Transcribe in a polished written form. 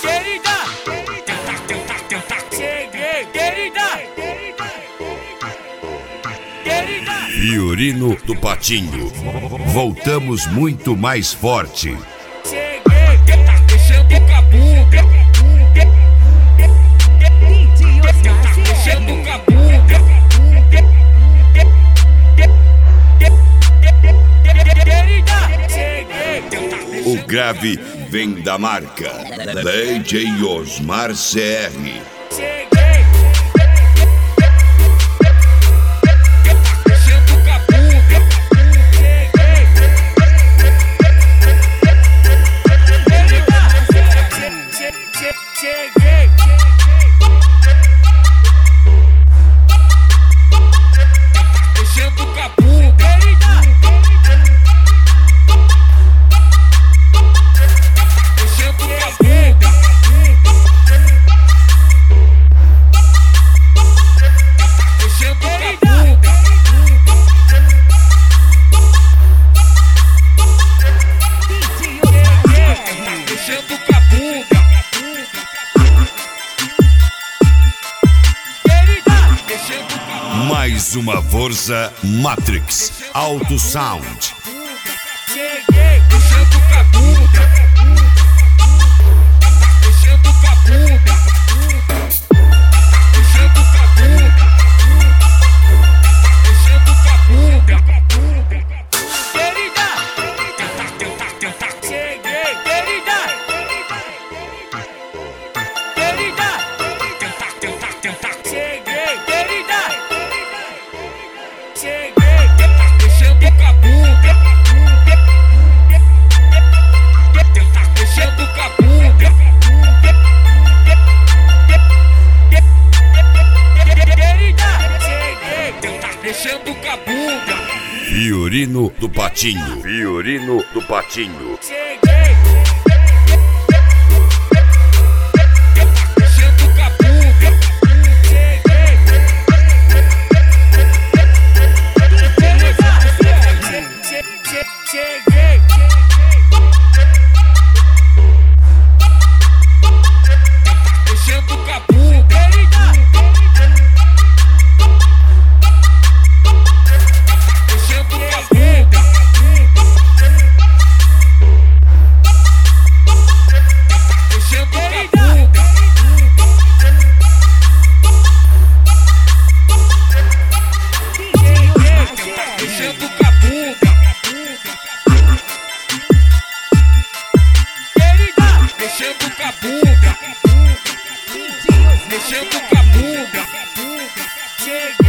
querida, cheguei, querida, querida. Fiorino do Patinho. Voltamos muito mais forte. Cheguei, mexendo com a bunda, mexendo com a bunda, querida, cheguei. O grave vem da marca DJ Osmar CR. Cheguei, mexendo com a bunda, cheguei, cheguei, mexendo com a bunda, mexendo com a bunda, mexendo com a bunda, mexendo com a bunda, mexendo com a bunda. Mais uma força Matrix Auto Sound. Cheguei, mexendo com a bunda, mexendo com a bunda, mexendo com a bunda, mexendo com a bunda, querida, cheguei, querida, querida, cheguei, querida, cheguei, mexendo com a bunda, mexendo com a bunda, querida, cheguei, mexendo com a bunda, Fiorino do Patinho. Fiorino do Patinho. cheguei, mexendo com a bunda, cheguei, cheguei, mexendo com a bunda, mexendo com a bunda, mexendo com a bunda, mexendo com a bunda, querida, mexendo com a bunda, mexendo com a bunda, cheguei.